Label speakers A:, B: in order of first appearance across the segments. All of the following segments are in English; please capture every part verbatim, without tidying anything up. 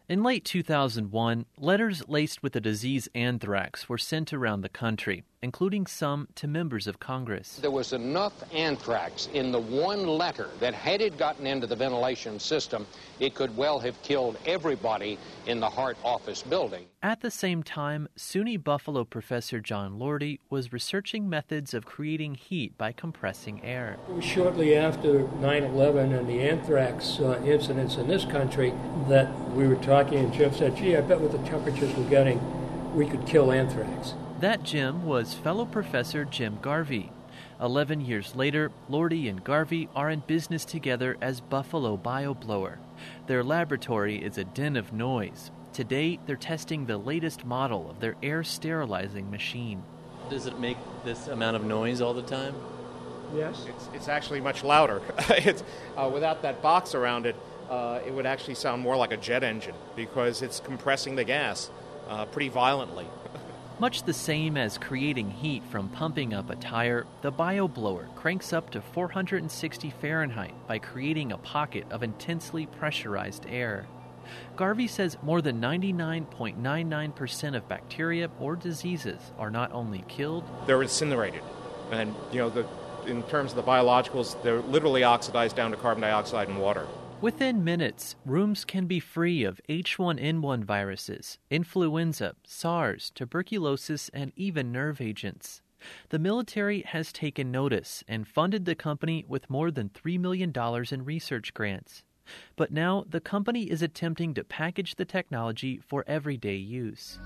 A: In late two thousand one, letters laced with the disease anthrax were sent around the country, including some to members of Congress.
B: There was enough anthrax in the one letter that had it gotten into the ventilation system, it could well have killed everybody in the Hart office building.
A: At the same time, SUNY Buffalo professor John Lordy was researching methods of creating heat by compressing air.
C: It was shortly after nine eleven and the anthrax uh, incidents in this country that we were talking, and Jim said, gee, I bet with the temperatures we're getting, we could kill anthrax.
A: That Jim was fellow professor Jim Garvey. Eleven years later, Lordy and Garvey are in business together as Buffalo BioBlower. Their laboratory is a den of noise. Today, they're testing the latest model of their air sterilizing machine.
D: Does it make this amount of noise all the time?
C: Yes.
E: It's, it's actually much louder. it's, uh, without that box around it, uh, it would actually sound more like a jet engine because it's compressing the gas uh, pretty violently.
A: Much the same as creating heat from pumping up a tire, the BioBlower cranks up to four hundred sixty Fahrenheit by creating a pocket of intensely pressurized air. Garvey says more than ninety-nine point nine nine percent of bacteria or diseases are not only killed,
E: they're incinerated. And, you know, the, in terms of the biologicals, they're literally oxidized down to carbon dioxide and water.
A: Within minutes, rooms can be free of H one N one viruses, influenza, SARS, tuberculosis, and even nerve agents. The military has taken notice and funded the company with more than three million dollars in research grants. But now the company is attempting to package the technology for everyday use.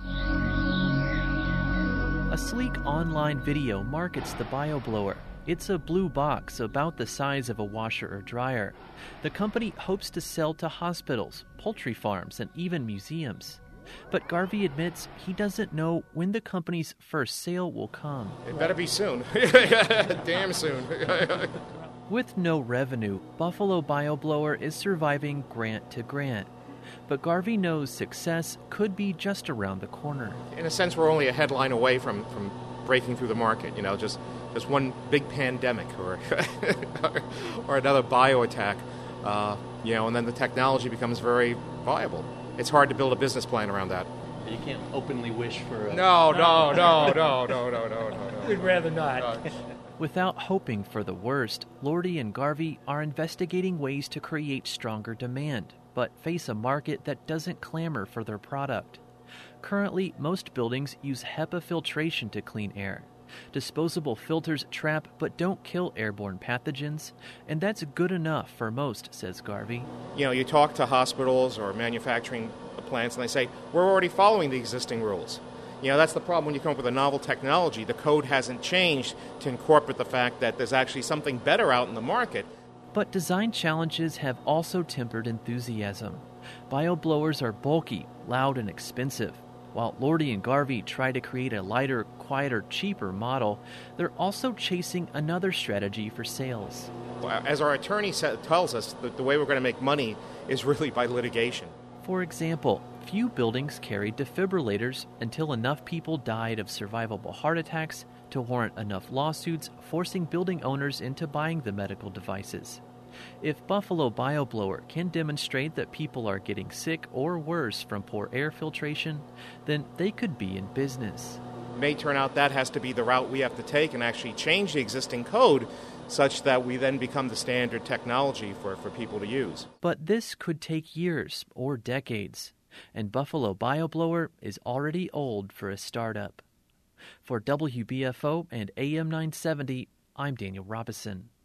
A: A sleek online video markets the BioBlower. It's a blue box about the size of a washer or dryer. The company hopes to sell to hospitals, poultry farms, and even museums. But Garvey admits he doesn't know when the company's first sale will come.
E: It better be soon. Damn soon.
A: With no revenue, Buffalo BioBlower is surviving grant to grant. But Garvey knows success could be just around the corner.
E: In a sense, we're only a headline away from, from breaking through the market, you know, just just one big pandemic or or another bio attack, uh, you know, and then the technology becomes very viable. It's hard to build a business plan around that.
D: You can't openly wish for a...
E: No, no, no, no, no, no, no, no.
C: We'd rather not.
E: No.
A: Without hoping for the worst, Lordy and Garvey are investigating ways to create stronger demand, but face a market that doesn't clamor for their product. Currently, most buildings use HEPA filtration to clean air. Disposable filters trap but don't kill airborne pathogens, and that's good enough for most, says Garvey.
E: You know, you talk to hospitals or manufacturing plants and they say, we're already following the existing rules. You know, that's the problem when you come up with a novel technology. The code hasn't changed to incorporate the fact that there's actually something better out in the market.
A: But design challenges have also tempered enthusiasm. BioBlowers are bulky, loud, and expensive. While Lordy and Garvey try to create a lighter, quieter, cheaper model, they're also chasing another strategy for sales.
E: As our attorney tells us, the, the way we're going to make money is really by litigation.
A: For example, few buildings carried defibrillators until enough people died of survivable heart attacks to warrant enough lawsuits forcing building owners into buying the medical devices. If Buffalo BioBlower can demonstrate that people are getting sick or worse from poor air filtration, then they could be in business.
E: It may turn out that has to be the route we have to take and actually change the existing code such that we then become the standard technology for, for people to use.
A: But this could take years or decades, and Buffalo BioBlower is already old for a startup. For W B F O and A M nine seventy, I'm Daniel Robison.